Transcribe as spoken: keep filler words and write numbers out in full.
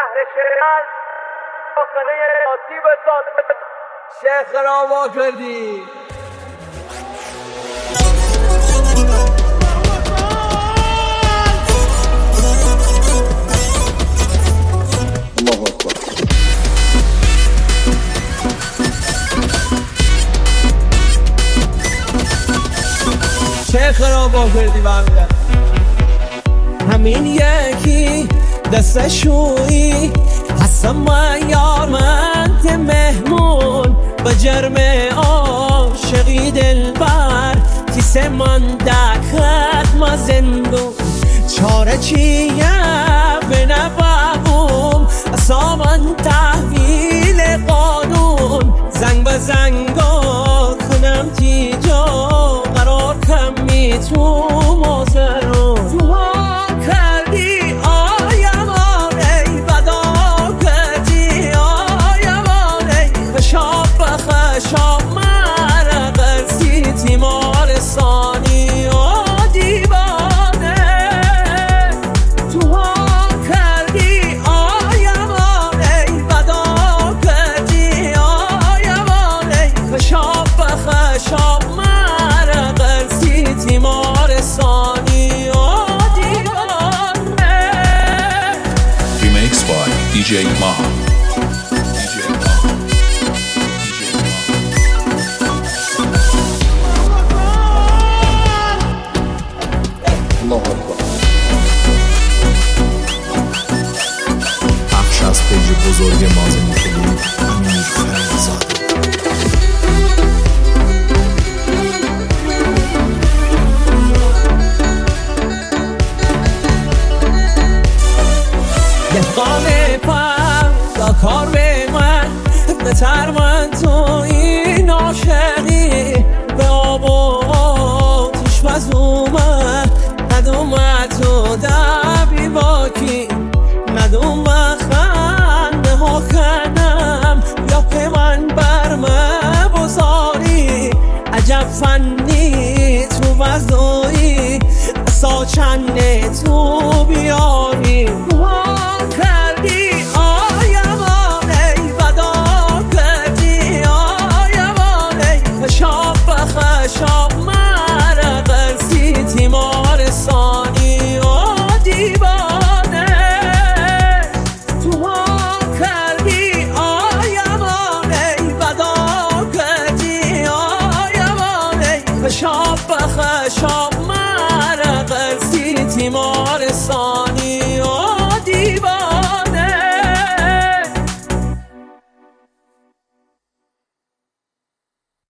شهر شیراز خانه آتیب صادق شیخ را وا کردی. شیخ را وا کردی برمیدن همین یکی دست شویی هستم من یار من ته مهمون با جرم عاشقی دلبر کیسه من دکت ما زندون چاره چیه به نبابوم اصلا من تحویل قانون زنگ به زنگا کنم تیجا قرار کم می تو مازرون تو ها کردی آیمان ای بدا کردی آیمان ای خشاب بخشاب مرقل سی تیمارستانی و دیوانه تو ها کردی آیمان ای بدا کردی آیمان ای خشاب بخشاب مرقل سی تیمارستانی و دیوانه. Remixed by دی جی Maha. پخش از پیج بزرگ مازن کلیم امیر فرزاده. دهقان پر دا کار به من بتر من تو این عاشقی به آب و آتیش بز اومد ندومد تو دبی باکی ندومد خنده ها کنم یا که من برمه بزاری عجب فنی تو بزدوی سا چنده تو بیا